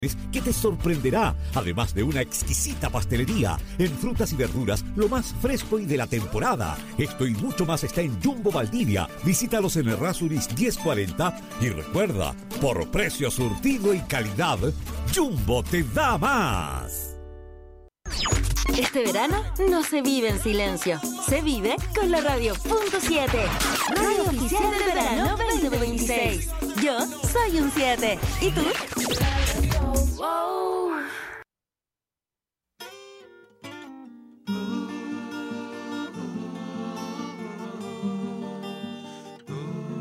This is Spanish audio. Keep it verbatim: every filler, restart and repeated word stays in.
que te sorprenderá, además de una exquisita pastelería. En frutas y verduras, lo más fresco y de la temporada. Esto y mucho más está en Jumbo Valdivia. Visítalos en Errázuriz diez cuarenta y recuerda, por precio, surtido y calidad, Jumbo te da más. Este verano no se vive en silencio, se vive con la Radio Punto siete, radio oficial del verano veinte veintiséis. Yo soy un siete. ¿Y tú?